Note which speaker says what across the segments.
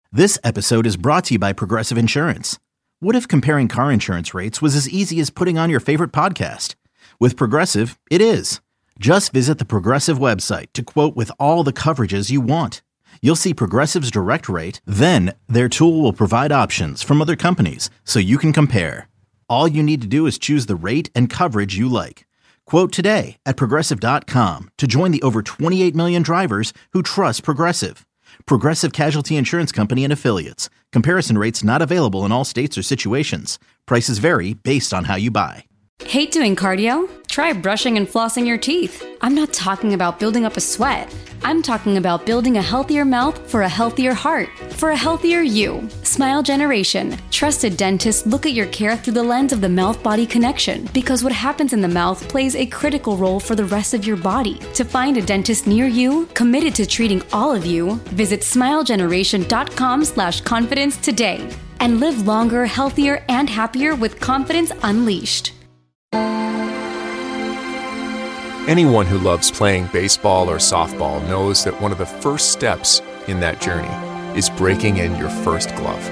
Speaker 1: This episode is brought to you by Progressive Insurance. What if comparing car insurance rates was as easy as putting on your favorite podcast? With Progressive, it is. Just visit the Progressive website to quote with all the coverages you want. You'll see Progressive's direct rate, then their tool will provide options from other companies so you can compare. All you need to do is choose the rate and coverage you like. Quote today at Progressive.com to join the over 28 million drivers who trust Progressive. Progressive Casualty Insurance Company and Affiliates. Comparison rates not available in all states or situations. Prices vary based on how you buy.
Speaker 2: Hate doing cardio? Try brushing and flossing your teeth. I'm not talking about building up a sweat. I'm talking about building a healthier mouth for a healthier heart, for a healthier you. Smile Generation. Trusted dentists look at your care through the lens of the mouth-body connection because what happens in the mouth plays a critical role for the rest of your body. To find a dentist near you, committed to treating all of you, visit smilegeneration.com/confidence today and live longer, healthier, and happier with confidence unleashed.
Speaker 3: Anyone who loves playing baseball or softball knows that one of the first steps in that journey is breaking in your first glove.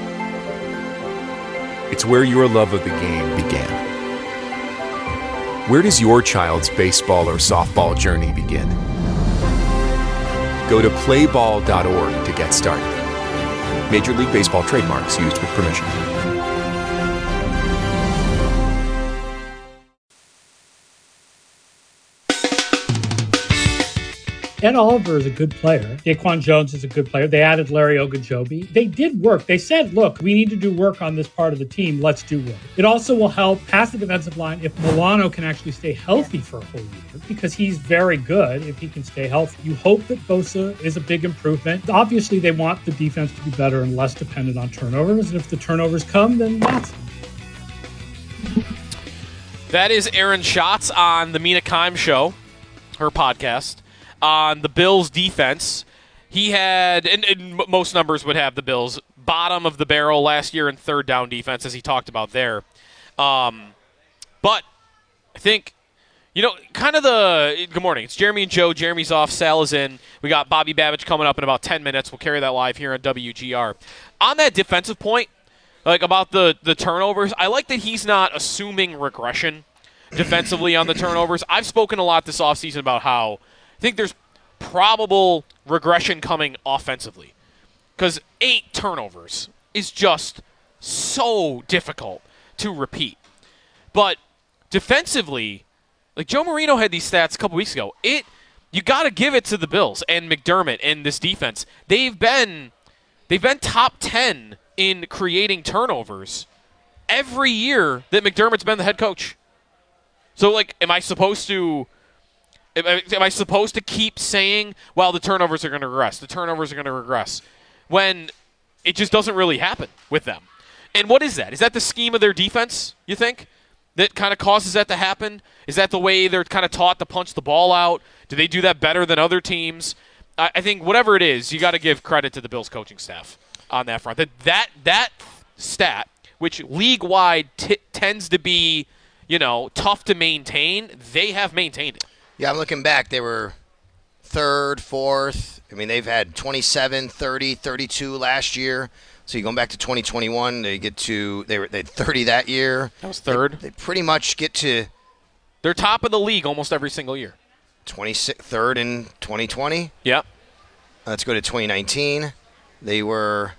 Speaker 3: It's where your love of the game began. Where does your child's baseball or softball journey begin? Go to playball.org to get started. Major League Baseball trademarks used with permission.
Speaker 4: Ed Oliver is a good player. Daquan Jones is a good player. They added Larry Ogunjobi. They did work. They said, look, we need to do work on this part of the team. Let's do work. It also will help pass the defensive line if Milano can actually stay healthy for a whole year, because he's very good if he can stay healthy. You hope that Bosa is a big improvement. Obviously, they want the defense to be better and less dependent on turnovers. And if the turnovers come, then that's them.
Speaker 5: That is Aaron Schatz on the Mina Kimes Show, her podcast. On the Bills' defense, he had, and most numbers would have the Bills, bottom of the barrel last year in third down defense, as he talked about there. But I think, kind of good morning. It's Jeremy and Joe. Jeremy's off. Sal is in. We got Bobby Babich coming up in about 10 minutes. We'll carry that live here on WGR. On that defensive point, like about the turnovers, I like that he's not assuming regression defensively on the turnovers. I've spoken a lot this offseason about how I think there's probable regression coming offensively, because 8 turnovers is just so difficult to repeat. But defensively, like Joe Marino had these stats a couple weeks ago. You got to give it to the Bills and McDermott and this defense. They've been top 10 in creating turnovers every year that McDermott's been the head coach. So, am I supposed to keep saying, well, the turnovers are going to regress, when it just doesn't really happen with them? And what is that? Is that the scheme of their defense, you think, that kind of causes that to happen? Is that the way they're kind of taught to punch the ball out? Do they do that better than other teams? I think whatever it is, you got to give credit to the Bills coaching staff on that front. That stat, which league-wide tends to be, tough to maintain, they have maintained it.
Speaker 6: Yeah, I'm looking back. They were third, fourth. I mean, they've had 27, 30, 32 last year. So you're going back to 2021, they had 30 that year.
Speaker 5: That was third.
Speaker 6: They pretty much get to...
Speaker 5: They're top of the league almost every single year.
Speaker 6: 23rd in 2020.
Speaker 5: Yep.
Speaker 6: Let's go to 2019. They were...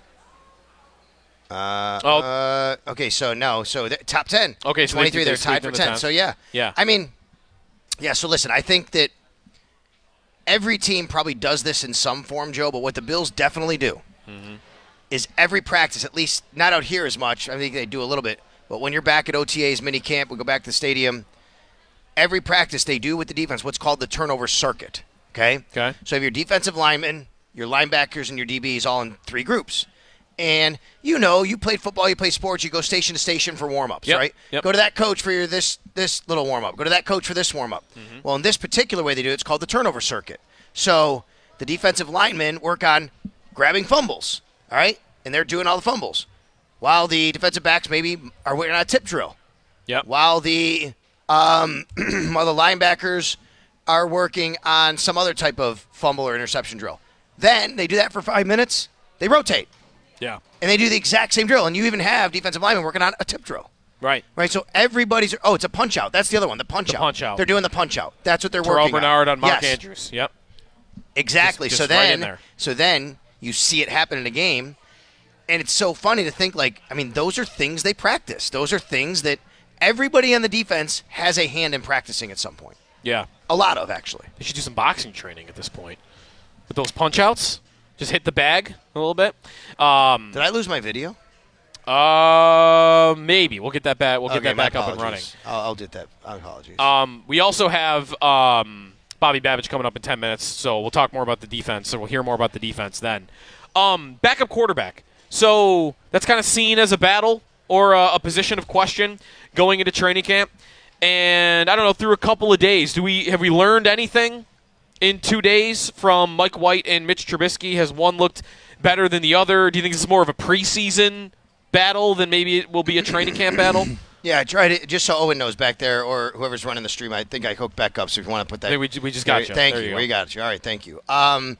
Speaker 6: okay, so no. So top 10.
Speaker 5: Okay, so
Speaker 6: 23, they're tied for 10. So, yeah.
Speaker 5: Yeah.
Speaker 6: I mean... Yeah, so listen, I think that every team probably does this in some form, Joe, but what the Bills definitely do is every practice, at least not out here as much, I think they do a little bit, but when you're back at OTA's mini camp, we go back to the stadium, every practice they do with the defense what's called the turnover circuit, okay?
Speaker 5: Okay.
Speaker 6: So you have your defensive linemen, your linebackers, and your DBs all in 3 groups. And you played football, you play sports, you go station to station for warm-ups, right?
Speaker 5: Yep.
Speaker 6: Go to that coach for your this little warm-up. Go to that coach for this warm-up. Mm-hmm. Well, in this particular way they do it, it's called the turnover circuit. So the defensive linemen work on grabbing fumbles, all right? And they're doing all the fumbles. While the defensive backs maybe are working on a tip drill.
Speaker 5: Yep.
Speaker 6: While the linebackers are working on some other type of fumble or interception drill. Then they do that for 5 minutes. They rotate.
Speaker 5: Yeah.
Speaker 6: And they do the exact same drill. And you even have defensive linemen working on a tip drill.
Speaker 5: Right.
Speaker 6: Right, so everybody's – it's a punch-out. That's the other one, the punch-out. They're doing the punch-out. That's what they're
Speaker 5: Terrell
Speaker 6: working
Speaker 5: Bernard on Mark
Speaker 6: Yes.
Speaker 5: Andrews. Yep.
Speaker 6: Exactly.
Speaker 5: Just
Speaker 6: so
Speaker 5: right in there.
Speaker 6: then you see it happen in a game, and it's so funny to think, those are things they practice. Those are things that everybody on the defense has a hand in practicing at some point.
Speaker 5: Yeah.
Speaker 6: A lot of, actually.
Speaker 5: They should do some boxing training at this point. With those punch-outs, just hit the bag a little bit.
Speaker 6: Did I lose my video?
Speaker 5: Maybe. We'll get that back. We'll get that back up and running.
Speaker 6: I'll do that. Apologies.
Speaker 5: We also have Bobby Babich coming up in 10 minutes, so we'll talk more about the defense, so we'll hear more about the defense then. Backup quarterback. So that's kind of seen as a battle or a position of question going into training camp. And I don't know, through a couple of days, have we learned anything in 2 days from Mike White and Mitch Trubisky? Has one looked better than the other? Do you think this is more of a preseason battle than maybe it will be a training camp battle?
Speaker 6: Yeah, I tried it just so Owen knows back there, or whoever's running the stream. I think I hooked back up, so if you want to put that.
Speaker 5: We just got you.
Speaker 6: Thank you. We got you. All right, thank you.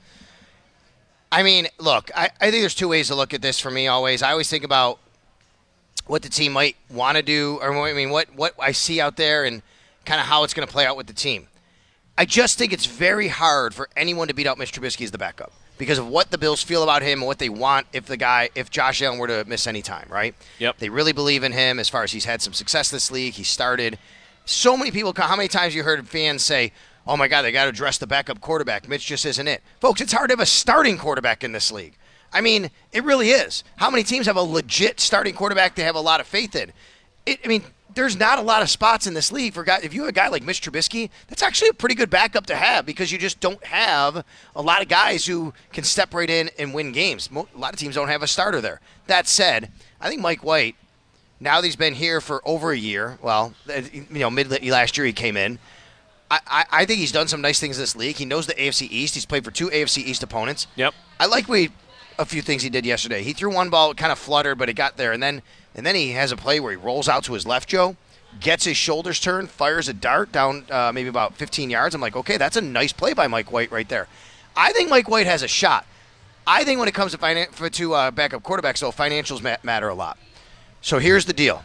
Speaker 6: I mean, look, I think there's two ways to look at this for me always. I always think about what the team might want to do, or what I see out there and kind of how it's going to play out with the team. I just think it's very hard for anyone to beat out Mitch Trubisky as the backup because of what the Bills feel about him and what they want if Josh Allen were to miss any time, right?
Speaker 5: Yep.
Speaker 6: They really believe in him as far as he's had some success this league. He started. So many people, how many times you heard fans say, oh, my God, they got to address the backup quarterback. Mitch just isn't it. Folks, it's hard to have a starting quarterback in this league. I mean, it really is. How many teams have a legit starting quarterback they have a lot of faith in? There's not a lot of spots in this league for guys. If you have a guy like Mitch Trubisky, that's actually a pretty good backup to have because you just don't have a lot of guys who can step right in and win games. A lot of teams don't have a starter there. That said, I think Mike White, now that he's been here for over a year, mid last year he came in, I think he's done some nice things in this league. He knows the AFC East. He's played for 2 AFC East opponents.
Speaker 5: Yep.
Speaker 6: I like a few things he did yesterday. He threw one ball, kind of fluttered, but it got there. And then he has a play where he rolls out to his left, Joe, gets his shoulders turned, fires a dart down maybe about 15 yards. I'm like, okay, that's a nice play by Mike White right there. I think Mike White has a shot. I think when it comes to backup quarterbacks, though, financials matter a lot. So here's the deal.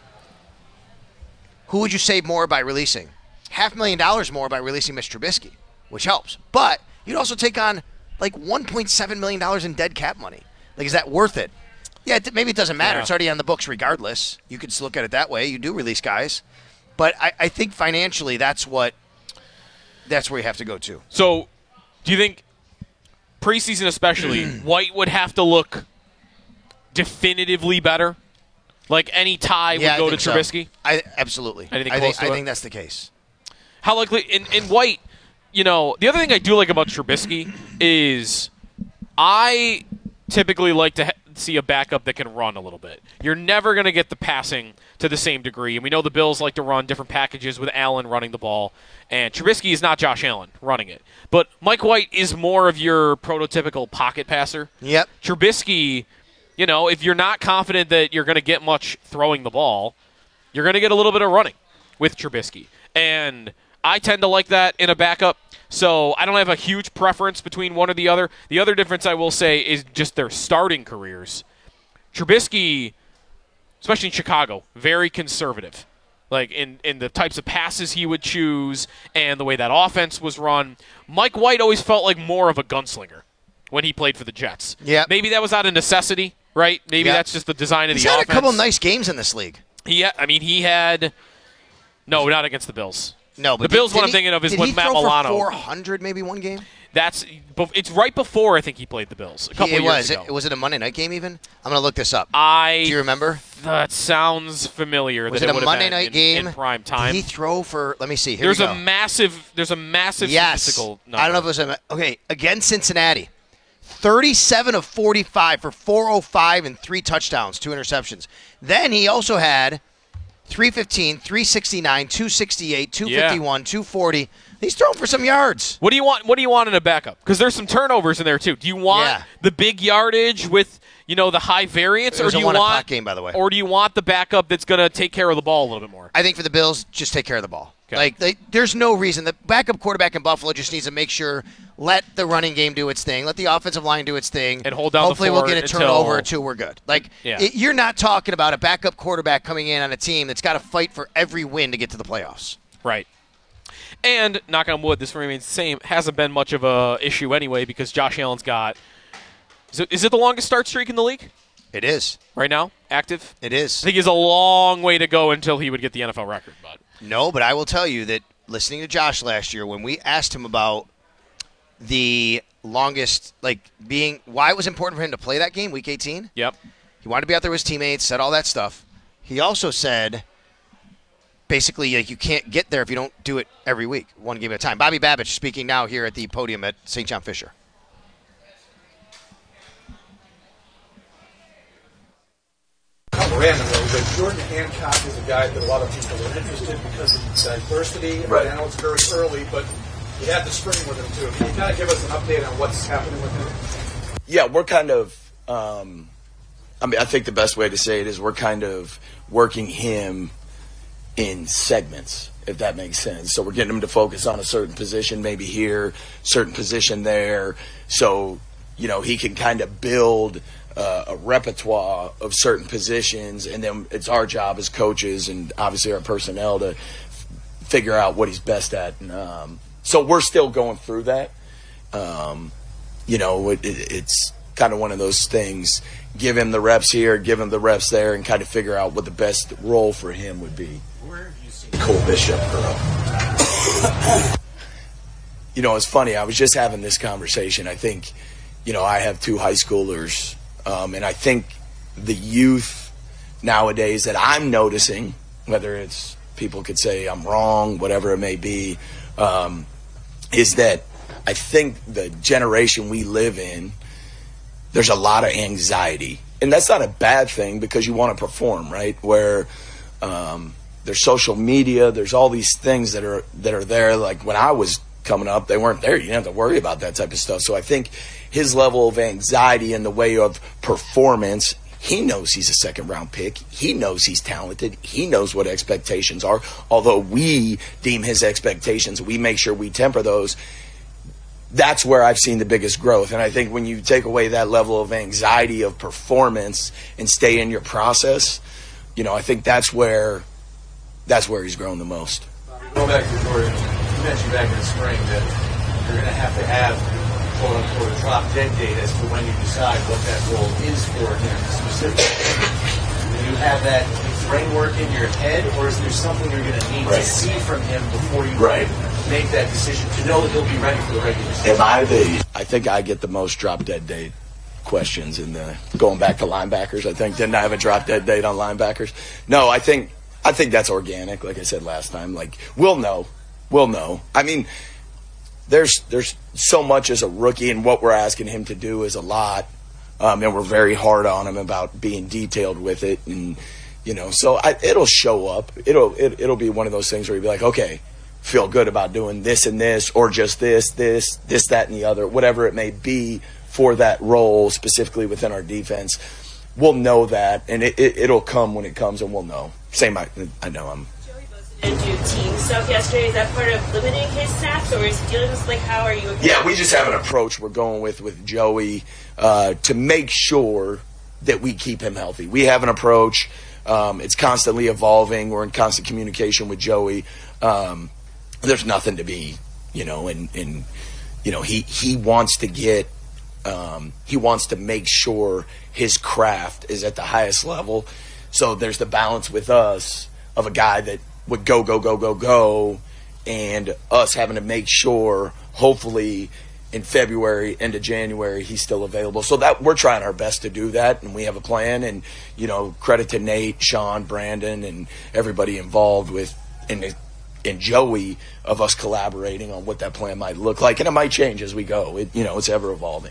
Speaker 6: Who would you save more by releasing? $500,000 more by releasing Mitch Trubisky, which helps. But you'd also take on $1.7 million in dead cap money. Is that worth it? Yeah, maybe it doesn't matter. Yeah. It's already on the books regardless. You could look at it that way. You do release guys. But I think financially that's where you have to go to.
Speaker 5: So do you think preseason especially, White would have to look definitively better? Like any tie would go to Trubisky?
Speaker 6: So. Absolutely.
Speaker 5: I
Speaker 6: think that's the case.
Speaker 5: How likely in White, the other thing I do like about Trubisky is I typically like to see a backup that can run a little bit. You're never going to get the passing to the same degree, and we know the Bills like to run different packages with Allen running the ball, and Trubisky is not Josh Allen running it. But Mike White is more of your prototypical pocket passer.
Speaker 6: Yep.
Speaker 5: Trubisky, if you're not confident that you're going to get much throwing the ball, you're going to get a little bit of running with Trubisky. And I tend to like that in a backup, so I don't have a huge preference between one or the other. The other difference I will say is just their starting careers. Trubisky, especially in Chicago, very conservative. In the types of passes he would choose and the way that offense was run. Mike White always felt like more of a gunslinger when he played for the Jets.
Speaker 6: Yep.
Speaker 5: Maybe that was out of necessity, right? Maybe that's just the design of the offense.
Speaker 6: He's had a couple nice games in this league.
Speaker 5: He had – no, not against the Bills.
Speaker 6: No, but
Speaker 5: the Bills. What I'm thinking of is with Matt Milano.
Speaker 6: Did he throw for 400 maybe one game?
Speaker 5: It's right before I think he played the Bills. A couple years ago.
Speaker 6: Was it a Monday night game even? I'm going to look this up. Do you remember?
Speaker 5: That sounds familiar.
Speaker 6: Was it a Monday night game
Speaker 5: in prime time?
Speaker 6: Did he throw for? Let me see.
Speaker 5: There's a massive statistical number.
Speaker 6: I don't know if it was against Cincinnati. 37 of 45 for 405 and 3 touchdowns, 2 interceptions. Then he also had 315, 369, 268, 251, 240. He's thrown for some yards.
Speaker 5: What do you want in a backup? Because there's some turnovers in there too. Do you want the big yardage with the high variance,
Speaker 6: It was
Speaker 5: or do
Speaker 6: a
Speaker 5: you
Speaker 6: 1 o'clock
Speaker 5: want
Speaker 6: game, by the way.
Speaker 5: Or do you want the backup that's going to take care of the ball a little bit more?
Speaker 6: I think for the Bills, just take care of the ball.
Speaker 5: Okay.
Speaker 6: There's no reason. The backup quarterback in Buffalo just needs to make sure, let the running game do its thing, let the offensive line do its thing,
Speaker 5: and hold down
Speaker 6: hopefully
Speaker 5: the
Speaker 6: we'll
Speaker 5: fort
Speaker 6: get a
Speaker 5: until...
Speaker 6: turnover or two. We're good.
Speaker 5: Yeah.
Speaker 6: You're not talking about a backup quarterback coming in on a team that's got to fight for every win to get to the playoffs.
Speaker 5: Right. And, knock on wood, this remains the same. Hasn't been much of a issue anyway because Josh Allen's got... Is it the longest start streak in the league?
Speaker 6: It is.
Speaker 5: Right now? Active?
Speaker 6: It is.
Speaker 5: I think he's a long way to go until he would get the NFL record.
Speaker 6: No, but I will tell you that listening to Josh last year, when we asked him about the longest, why it was important for him to play that game, Week 18.
Speaker 5: Yep.
Speaker 6: He wanted to be out there with his teammates, said all that stuff. He also said, basically, you can't get there if you don't do it every week, one game at a time. Bobby Babich speaking now here at the podium at St. John Fisher.
Speaker 7: Randomly, but Jordan Hancock is a guy that a lot of people are interested because of the diversity.
Speaker 8: Right.
Speaker 7: I know it's very early, but you had the spring with him too. Can you kind of give us an update on what's happening with him?
Speaker 8: Yeah, we're kind of, I think the best way to say it is we're kind of working him in segments, if that makes sense. So we're getting him to focus on a certain position, maybe here, certain position there. So, he can kind of build a repertoire of certain positions, and then it's our job as coaches and obviously our personnel to figure out what he's best at. And, so we're still going through that. It's kind of one of those things. Give him the reps here, give him the reps there, and kind of figure out what the best role for him would be.
Speaker 7: Where have you seen
Speaker 8: Cole Bishop grow up? It's funny. I was just having this conversation. I think, I have 2 high schoolers. And I think the youth nowadays that I'm noticing, whether it's people could say I'm wrong, whatever it may be, is that I think the generation we live in, there's a lot of anxiety. And that's not a bad thing because you want to perform, right? Where there's social media, there's all these things that are there. Like when I was coming up, they weren't there. You didn't have to worry about that type of stuff. So I think his level of anxiety in the way of performance, he knows he's a second-round pick. He knows he's talented. He knows what expectations are. Although we deem his expectations, we make sure we temper those. That's where I've seen the biggest growth. And I think when you take away that level of anxiety of performance and stay in your process, I think that's where he's grown the most.
Speaker 7: Go back to Jordan. You mentioned back in the spring that you're going to have quote-unquote a drop-dead date as to when you decide what that role is for him specifically. Do you have that framework in your head, or is there something you're going to need to see from him before you make that decision to know that he'll be ready for the regular season?
Speaker 8: I think I get the most drop-dead date questions in going back to linebackers. I think, didn't I have a drop-dead date on linebackers? No, I think that's organic, like I said last time. We'll know. I mean, there's so much as a rookie, and what we're asking him to do is a lot, and we're very hard on him about being detailed with it, and so it'll show up. It'll be one of those things where you'll be like, okay, feel good about doing this and this, or just this, that, and the other, whatever it may be for that role specifically within our defense. We'll know that, and it'll come when it comes, and we'll know. I know I'm.
Speaker 9: And do team stuff yesterday. Is that part of limiting his snaps, or is he dealing with how are you?
Speaker 8: Yeah, we just have an approach we're going with Joey to make sure that we keep him healthy. We have an approach. It's constantly evolving. We're in constant communication with Joey. There's nothing to be, he wants to get. He wants to make sure his craft is at the highest level. So there's the balance with us of a guy that would go, and us having to make sure, hopefully, in February, into January, he's still available. So that we're trying our best to do that, and we have a plan. And, credit to Nate, Sean, Brandon, and everybody involved with and Joey of us collaborating on what that plan might look like. And it might change as we go. It's ever evolving.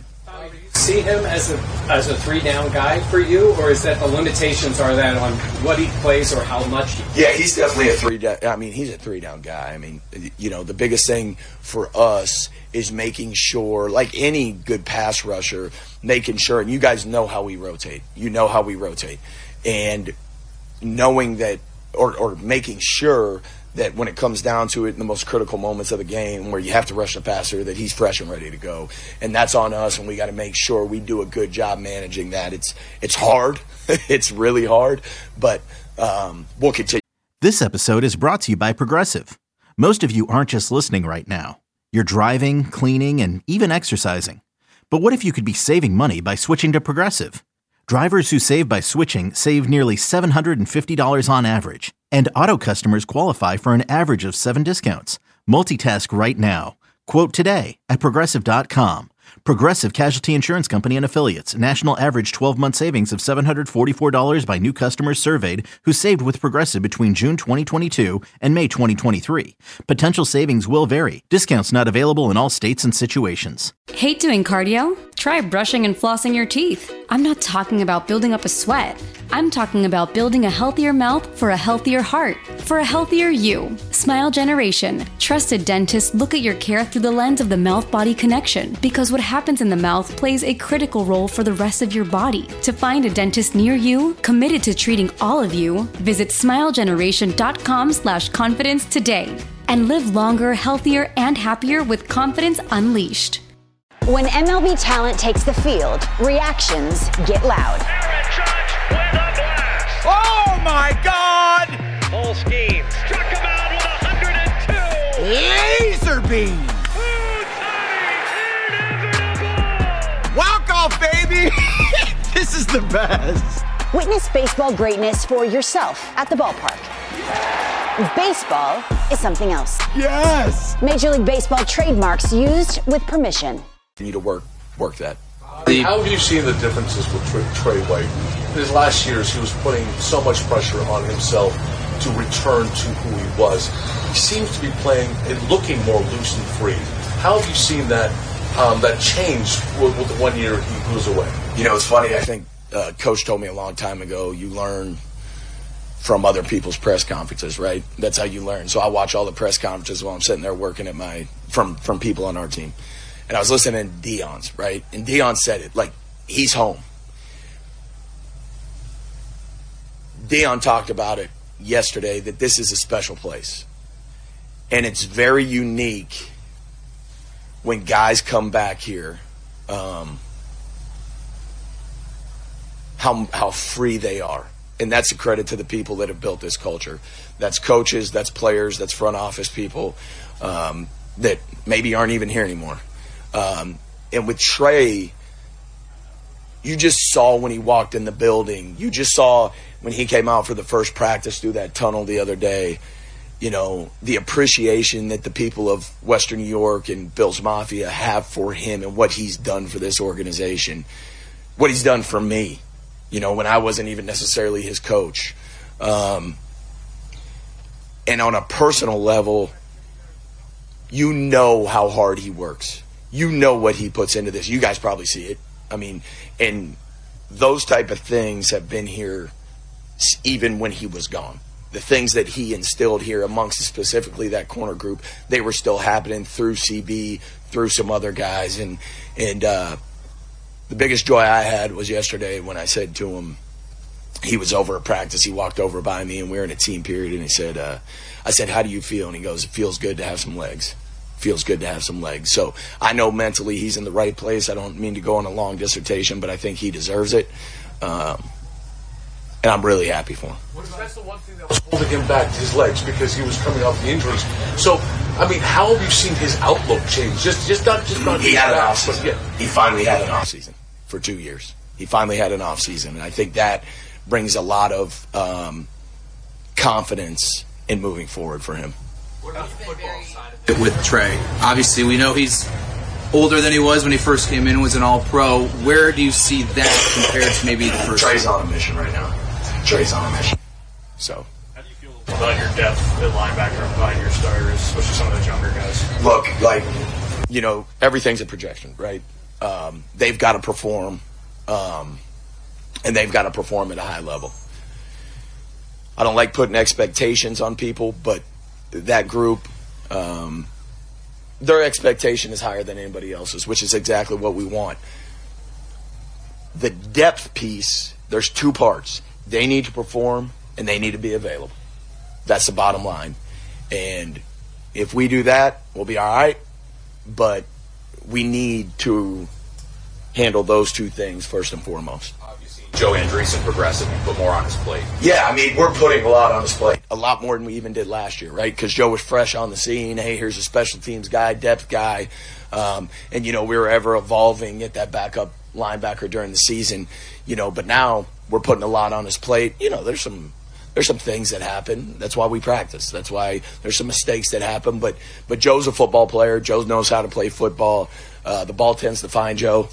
Speaker 10: See him as a three-down guy for you, or is that the limitations are that on what he plays or how much he plays?
Speaker 8: Yeah, he's definitely a three-down. I mean, he's a three-down guy. I mean, you know, the biggest thing for us is making sure, like any good pass rusher, making sure, and you guys know how we rotate. You know how we rotate. And knowing that, or making sure that when it comes down to it in the most critical moments of the game where you have to rush the passer, that he's fresh and ready to go. And that's on us, and we got to make sure we do a good job managing that. It's hard. It's really hard, but we'll continue.
Speaker 1: This episode is brought to you by Progressive. Most of you aren't just listening right now. You're driving, cleaning, and even exercising. But what if you could be saving money by switching to Progressive? Drivers who save by switching save nearly $750 on average, and auto customers qualify for an average of 7 discounts. Multitask right now. Quote today at Progressive.com. Progressive Casualty Insurance Company and Affiliates. National average 12-month savings of $744 by new customers surveyed who saved with Progressive between June 2022 and May 2023. Potential savings will vary. Discounts not available in all states and situations.
Speaker 2: Hate doing cardio? Try brushing and flossing your teeth. I'm not talking about building up a sweat. I'm talking about building a healthier mouth for a healthier heart, for a healthier you. Smile Generation. Trusted dentists look at your care through the lens of the mouth-body connection, because what happens in the mouth plays a critical role for the rest of your body. To find a dentist near you, committed to treating all of you, visit smilegeneration.com/confidence today. And live longer, healthier, and happier with confidence unleashed.
Speaker 11: When MLB talent takes the field, reactions get loud.
Speaker 12: Aaron Judge with a blast.
Speaker 13: Oh my God!
Speaker 12: Full scheme. Struck him out with 102.
Speaker 13: Laser beam. Walk off, baby. This is the best.
Speaker 11: Witness baseball greatness for yourself at the ballpark. Baseball is something else.
Speaker 13: Yes.
Speaker 11: Major League Baseball trademarks used with permission.
Speaker 8: You need to work that.
Speaker 14: How have you seen the differences with Trey White? In his last years, he was putting so much pressure on himself to return to who he was. He seems to be playing and looking more loose and free. How have you seen that change with the 1 year he goes away?
Speaker 8: You know, it's funny. I think Coach told me a long time ago, you learn from other people's press conferences, right? That's how you learn. So I watch all the press conferences while I'm sitting there working at from people on our team. And I was listening to Deion's, right? And Deion said it, like, he's home. Deion talked about it yesterday, that this is a special place. And it's very unique when guys come back here, how free they are. And that's a credit to the people that have built this culture. That's coaches, that's players, that's front office people that maybe aren't even here anymore. And with Trey, you just saw when he walked in the building, you just saw when he came out for the first practice through that tunnel the other day, you know, the appreciation that the people of Western New York and Bills Mafia have for him and what he's done for this organization, what he's done for me, you know, when I wasn't even necessarily his coach. And on a personal level, you know how hard he works. You know what he puts into this. You guys probably see it. I mean, and those type of things have been here even when he was gone. The things that he instilled here amongst specifically that corner group, they were still happening through CB, through some other guys. And the biggest joy I had was yesterday when I said to him, he was over at practice, he walked over by me and we were in a team period, and he said, I said, how do you feel? And he goes, it feels good to have some legs. Feels good to have some legs. So I know mentally he's in the right place. I don't mean to go on a long dissertation, but I think he deserves it. And I'm really happy for him.
Speaker 14: That's the one thing that was holding him back, his legs, because he was coming off the injuries. So, I mean, how have you seen his outlook change? Just not
Speaker 8: he had an off season. Yeah. He finally had an off season for 2 years. He finally had an off season, and I think that brings a lot of confidence in moving forward for him.
Speaker 15: What about the football side of it with Trey? Obviously, we know he's older than he was when he first came in, was an all-pro. Where do you see that compared to maybe the first?
Speaker 8: Trey's on a mission right now. Trey's on a mission. So.
Speaker 16: How do you feel about your depth at linebacker and behind your starters, especially some of those younger guys?
Speaker 8: Look, like, you know, everything's a projection, right? they've got to perform, and they've got to perform at a high level. I don't like putting expectations on people, but that group, their expectation is higher than anybody else's, which is exactly what we want. The depth piece, there's two parts. They need to perform, and they need to be available. That's the bottom line. And if we do that, we'll be all right. But we need to handle those two things first and foremost.
Speaker 17: Joe Andreessen Progressive, you put more on his plate.
Speaker 8: Yeah, I mean, we're putting a lot on his plate. A lot more than we even did last year, right? Because Joe was fresh on the scene. Hey, here's a special teams guy, depth guy. And, we were ever evolving at that backup linebacker during the season, but now we're putting a lot on his plate. There's some things that happen. That's why we practice. That's why there's some mistakes that happen. But Joe's a football player. Joe knows how to play football. The ball tends to find Joe.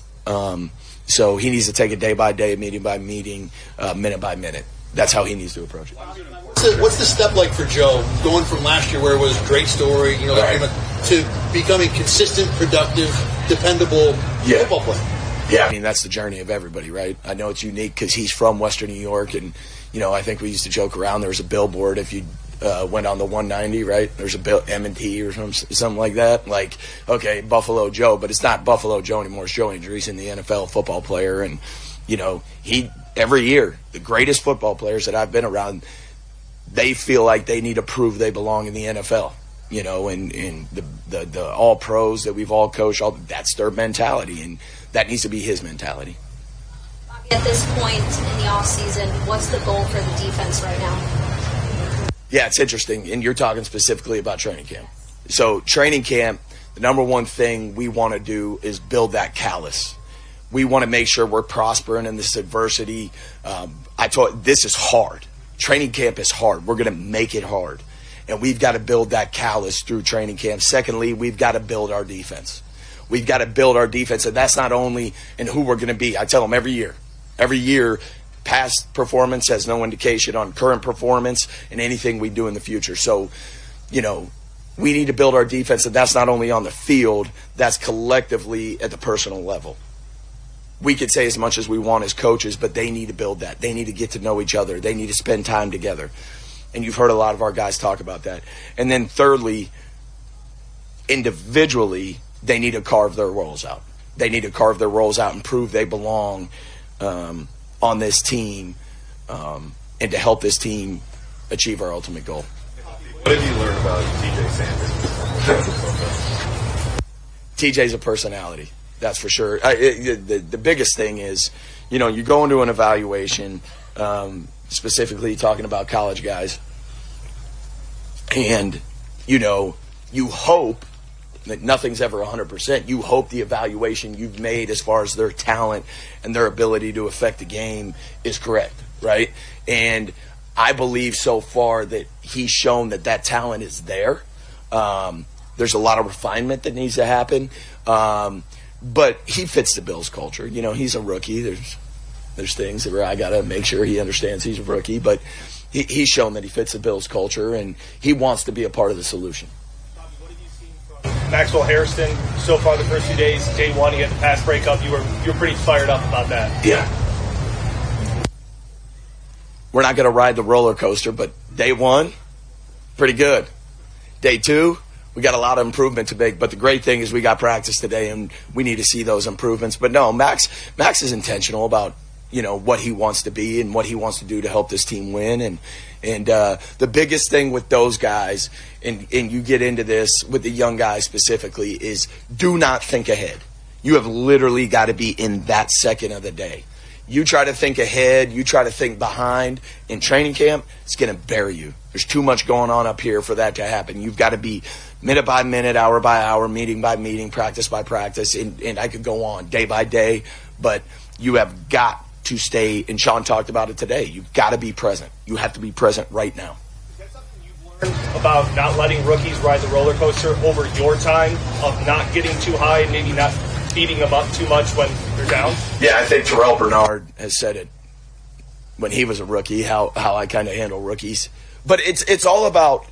Speaker 8: So he needs to take it day by day, meeting by meeting, minute by minute. That's how he needs to approach it.
Speaker 18: What's the step like for Joe, going from last year where it was a great story, right, to becoming consistent, productive, dependable football player?
Speaker 8: Yeah, I mean, that's the journey of everybody, right? I know it's unique because he's from Western New York, and, I think we used to joke around. There was a billboard if you went on the 190, right? There's a M&T or something like that. Like, okay, Buffalo Joe, but it's not Buffalo Joe anymore. It's Joe Andreessen, the NFL football player. And, he every year, the greatest football players that I've been around, they feel like they need to prove they belong in the NFL. And the all pros that we've all coached, that's their mentality, and that needs to be his mentality.
Speaker 19: At this point in the offseason, what's the goal for the defense right now?
Speaker 8: Yeah, it's interesting, and you're talking specifically about training camp. So training camp, the number one thing we want to do is build that callus. We want to make sure we're prospering in this adversity. This is hard. Training camp is hard. We're going to make it hard. And we've got to build that callus through training camp. Secondly, we've got to build our defense. We've got to build our defense, and that's not only in who we're going to be. I tell them every year. Every year, past performance has no indication on current performance and anything we do in the future. So, we need to build our defense, and that's not only on the field, that's collectively at the personal level. We could say as much as we want as coaches, but they need to build that. They need to get to know each other. They need to spend time together. And you've heard a lot of our guys talk about that. And then thirdly, individually, they need to carve their roles out. They need to carve their roles out and prove they belong on this team and to help this team achieve our ultimate goal.
Speaker 17: What have you learned about TJ Sanders?
Speaker 8: TJ's a personality, that's for sure. The biggest thing is, you go into an evaluation, specifically talking about college guys, and, you hope that nothing's ever 100%. You hope the evaluation you've made as far as their talent and their ability to affect the game is correct, right? And I believe so far that he's shown that talent is there. There's a lot of refinement that needs to happen. But he fits the Bills culture. He's a rookie. There's things where I got to make sure he understands he's a rookie. But he's shown that he fits the Bills culture, and he wants to be a part of the solution.
Speaker 16: Maxwell Hairston, so far the first few days, day one, you had the pass breakup. You're pretty fired up about that.
Speaker 8: Yeah. We're not going to ride the roller coaster, but day one, pretty good. Day two, we got a lot of improvement to make. But the great thing is we got practice today, and we need to see those improvements. But no, Max is intentional about what he wants to be and what he wants to do to help this team win. And the biggest thing with those guys, and you get into this with the young guys specifically, is do not think ahead. You have literally got to be in that second of the day. You try to think ahead, you try to think behind. In training camp, it's going to bury you. There's too much going on up here for that to happen. You've got to be minute by minute, hour by hour, meeting by meeting, practice by practice, and I could go on day by day, but you have got to stay, and Sean talked about it today, you've got to be present. You have to be present right now.
Speaker 16: Is that something you've learned about not letting rookies ride the roller coaster over your time, of not getting too high and maybe not beating them up too much when they're down?
Speaker 8: Yeah, I think Terrell Bernard has said it when he was a rookie, how I kind of handle rookies. But it's all about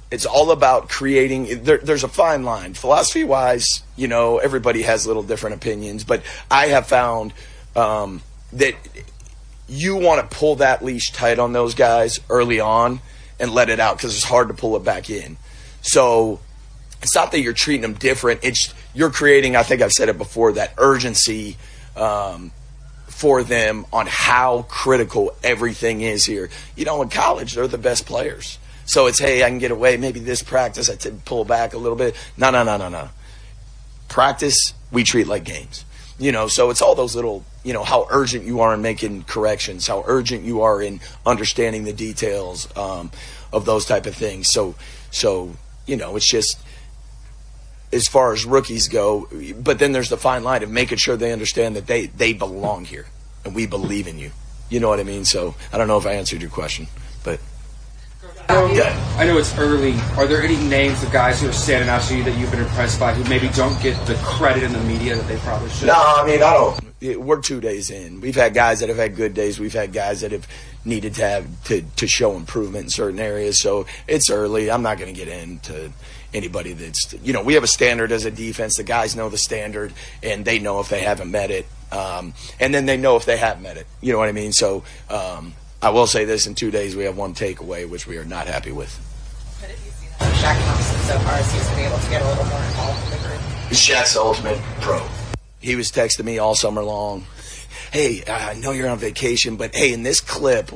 Speaker 8: It's all about creating. There's a fine line. Philosophy-wise, everybody has little different opinions, but I have found that you want to pull that leash tight on those guys early on and let it out because it's hard to pull it back in. So it's not that you're treating them different. It's you're creating, I think I've said it before, that urgency for them on how critical everything is here. In college, they're the best players. So it's, hey, I can get away. Maybe this practice, I pull back a little bit. No. Practice, we treat like games. So it's all those little, how urgent you are in making corrections, how urgent you are in understanding the details of those type of things. So it's just as far as rookies go, but then there's the fine line of making sure they understand that they belong here and we believe in you. You know what I mean? So I don't know if I answered your question, but.
Speaker 20: I know it's early. Are there any names of guys who are standing out to you that you've been impressed by who maybe don't get the credit in the media that they probably should?
Speaker 8: No, I mean, I don't. We're 2 days in. We've had guys that have had good days. We've had guys that have needed to show improvement in certain areas. So it's early. I'm not going to get into anybody that's, we have a standard as a defense. The guys know the standard, and they know if they haven't met it. And then they know if they have met it. You know what I mean? So, I will say this, in 2 days we have one takeaway, which we are not happy with.
Speaker 21: What have you seen out of Shaq Thompson so far as he's been able to get a little more involved in the group?
Speaker 8: Shaq's the ultimate pro. He was texting me all summer long. Hey, I know you're on vacation, but hey, in this clip,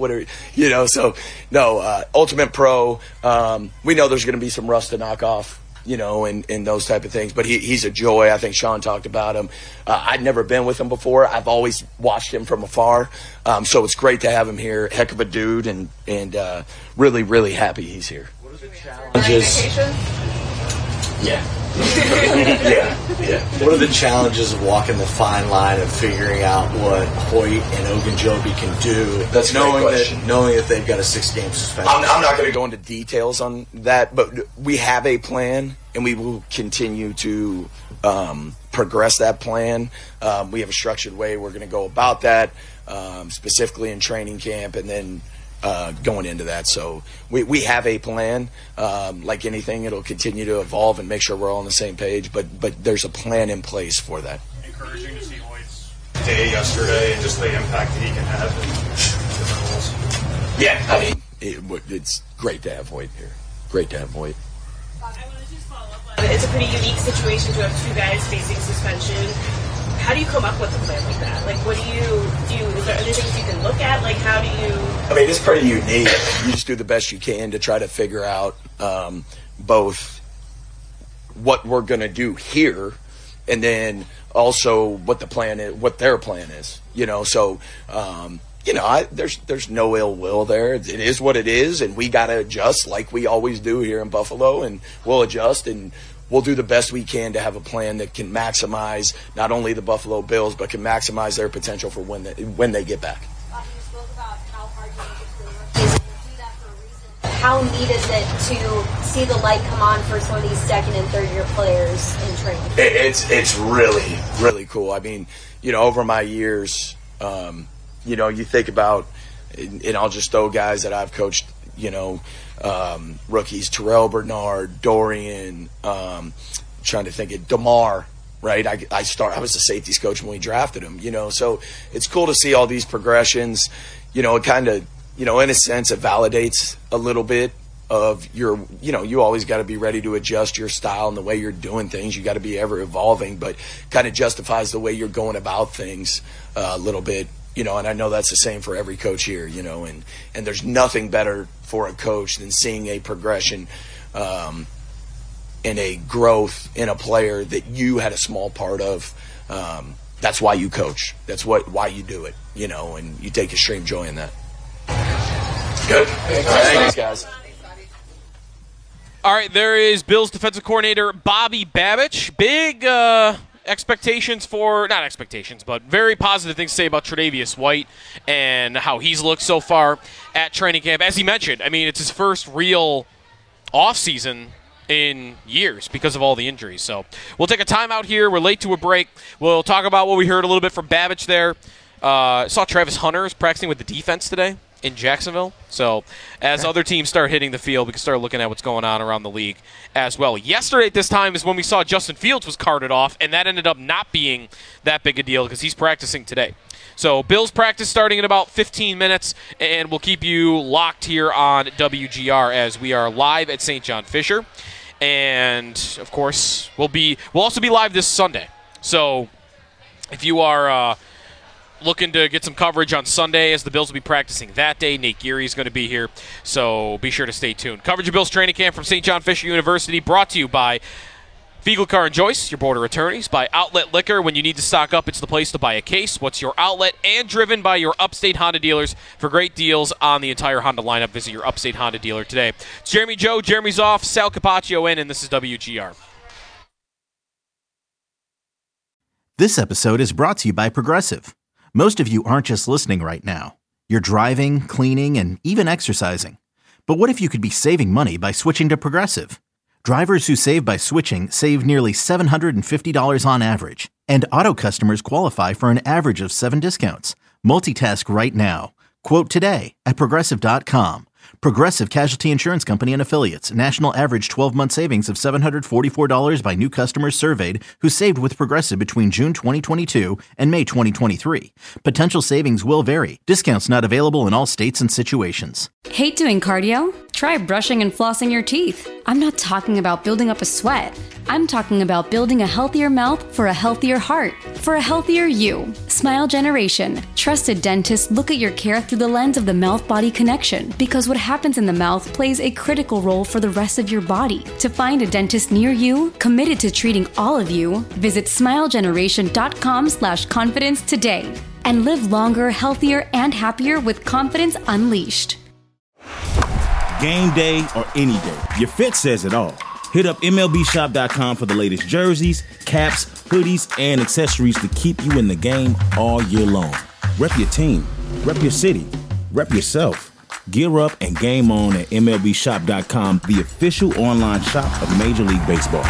Speaker 8: ultimate pro. We know there's going to be some rust to knock off, and those type of things. But he's a joy. I think Sean talked about him. I'd never been with him before. I've always watched him from afar. So it's great to have him here. Heck of a dude, and really, really happy he's here.
Speaker 21: What are the challenges?
Speaker 8: Yeah.
Speaker 22: What are the challenges of walking the fine line of figuring out what Hoyt and Ogunjobi can do?
Speaker 8: That's
Speaker 22: knowing that they've got a 6-game suspension.
Speaker 8: I'm not going to go into details on that, but we have a plan, and we will continue to progress that plan. We have a structured way we're going to go about that, specifically in training camp, and then going into that. So we have a plan. Like anything, it'll continue to evolve and make sure we're all on the same page, but there's a plan in place for that.
Speaker 16: Encouraging to see Hoyt's day yesterday and just the impact that he can have in different roles.
Speaker 8: Yeah, I mean, it's great to have Hoyt here. Great to have Hoyt.
Speaker 9: I want to just follow up on it. It's a pretty unique situation to have 2 guys facing suspension. How do you come up with a plan like that? Like, what do you do? Is there other things you can look at? Like, how do you...
Speaker 8: I mean, it's pretty unique. You just do the best you can to try to figure out both what we're going to do here and then also what the plan is, what their plan is. So, there's no ill will there. It is what it is, and we got to adjust like we always do here in Buffalo, and we'll adjust and we'll do the best we can to have a plan that can maximize not only the Buffalo Bills, but can maximize their potential for when they get back.
Speaker 19: You spoke about how hard you make it for the rookies, and you do that for a reason. How neat is it to see the light come on for some of these second and third year players in training?
Speaker 8: It's really, really cool. I mean, over my years, you think about, and I'll just throw guys that I've coached, rookies, Terrell Bernard, Dorian, trying to think of DeMar, right? I was the safeties coach when we drafted him, so it's cool to see all these progressions. It kind of, in a sense, it validates a little bit of your, you always got to be ready to adjust your style and the way you're doing things. You got to be ever evolving, but kind of justifies the way you're going about things a little bit. And I know that's the same for every coach here, and there's nothing better for a coach than seeing a progression and a growth in a player that you had a small part of. That's why you coach. That's why you do it, and you take extreme joy in that. Good. Thanks, guys.
Speaker 5: All right, there is Bills defensive coordinator Bobby Babich. Big expectations for, not expectations, but very positive things to say about Tre'Davious White and how he's looked so far at training camp. As he mentioned, I mean, it's his first real offseason in years because of all the injuries. So we'll take a timeout here. We're late to a break. We'll talk about what we heard a little bit from Babich there. Saw Travis Hunter is practicing with the defense today. in Jacksonville. So as other teams start hitting the field, we can start looking at what's going on around the league as well. Yesterday at this time is when we saw Justin Fields was carted off, and that ended up not being that big a deal because he's practicing today. So Bills practice starting in about 15 minutes, and we'll keep you locked here on WGR as we are live at St. John Fisher. And, of course, we'll also be live this Sunday. So if you are looking to get some coverage on Sunday, as the Bills will be practicing that day, Nate Geary is going to be here, so be sure to stay tuned. Coverage of Bills training camp from St. John Fisher University, brought to you by Fiegel Car and Joyce, your border attorneys, by Outlet Liquor. When you need to stock up, it's the place to buy a case. What's your outlet? And driven by your Upstate Honda dealers for great deals on the entire Honda lineup. Visit your Upstate Honda dealer today. It's Jeremy Joe, Jeremy's off, Sal Capaccio in, and this is WGR.
Speaker 1: This episode is brought to you by Progressive. Most of you aren't just listening right now. You're driving, cleaning, and even exercising. But what if you could be saving money by switching to Progressive? Drivers who save by switching save nearly $750 on average. And auto customers qualify for an average of 7 discounts. Multitask right now. Quote today at Progressive.com. Progressive Casualty Insurance Company and Affiliates. National average 12-month savings of $744 by new customers surveyed who saved with Progressive between June 2022 and May 2023. Potential savings will vary. Discounts not available in all states and situations.
Speaker 2: Hate doing cardio? Try brushing and flossing your teeth. I'm not talking about building up a sweat. I'm talking about building a healthier mouth for a healthier heart, for a healthier you. Smile Generation. Trusted dentists look at your care through the lens of the mouth-body connection, because what happens in the mouth plays a critical role for the rest of your body. To find a dentist near you, committed to treating all of you, visit smilegeneration.com/confidence today. And live longer, healthier, and happier with confidence unleashed.
Speaker 3: Game day or any day, your fit says it all. Hit up MLBshop.com for the latest jerseys, caps, hoodies, and accessories to keep you in the game all year long. Rep your team, rep your city, rep yourself. Gear up and game on at MLBshop.com, the official online shop of Major League Baseball.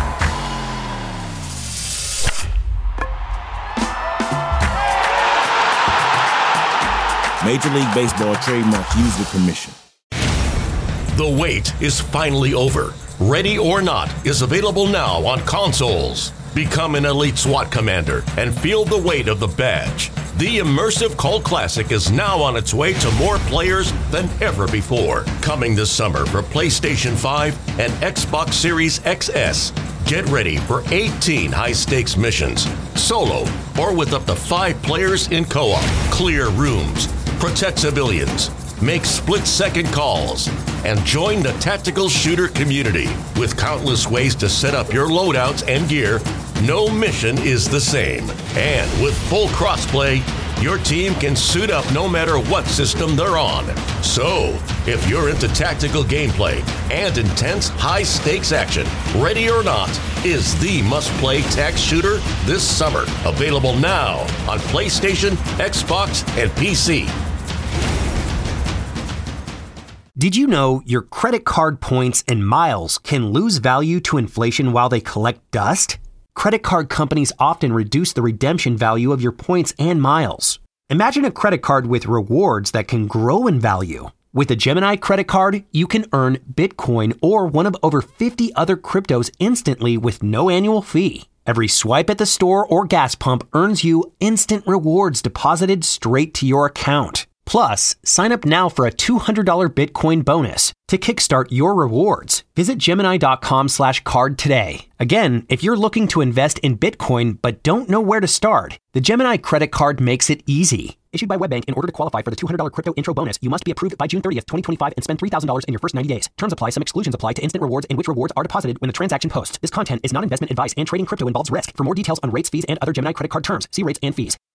Speaker 3: Major League Baseball trademark used with permission.
Speaker 4: The wait is finally over. Ready or Not is available now on consoles. Become an elite SWAT commander and feel the weight of the badge. The immersive Cult Classic is now on its way to more players than ever before. Coming this summer for PlayStation 5 and Xbox Series XS. Get ready for 18 high-stakes missions, solo or with up to 5 players in co-op. Clear rooms, protect civilians, make split-second calls, and join the tactical shooter community. With countless ways to set up your loadouts and gear, no mission is the same. And with full crossplay, your team can suit up no matter what system they're on. So, if you're into tactical gameplay and intense high-stakes action, Ready or Not is the must-play tac shooter this summer. Available now on PlayStation, Xbox, and PC.
Speaker 23: Did you know your credit card points and miles can lose value to inflation while they collect dust? Credit card companies often reduce the redemption value of your points and miles. Imagine a credit card with rewards that can grow in value. With a Gemini credit card, you can earn Bitcoin or one of over 50 other cryptos instantly with no annual fee. Every swipe at the store or gas pump earns you instant rewards deposited straight to your account. Plus, sign up now for a $200 Bitcoin bonus. To kickstart your rewards, visit Gemini.com/card today. Again, if you're looking to invest in Bitcoin but don't know where to start, the Gemini credit card makes it easy. Issued by WebBank, in order to qualify for the $200 crypto intro bonus, you must be approved by June 30th, 2025 and spend $3,000 in your first 90 days. Terms apply. Some exclusions apply to instant rewards in which rewards are deposited when the transaction posts. This content is not investment advice and trading crypto involves risk. For more details on rates, fees, and other Gemini credit card terms, see rates and fees.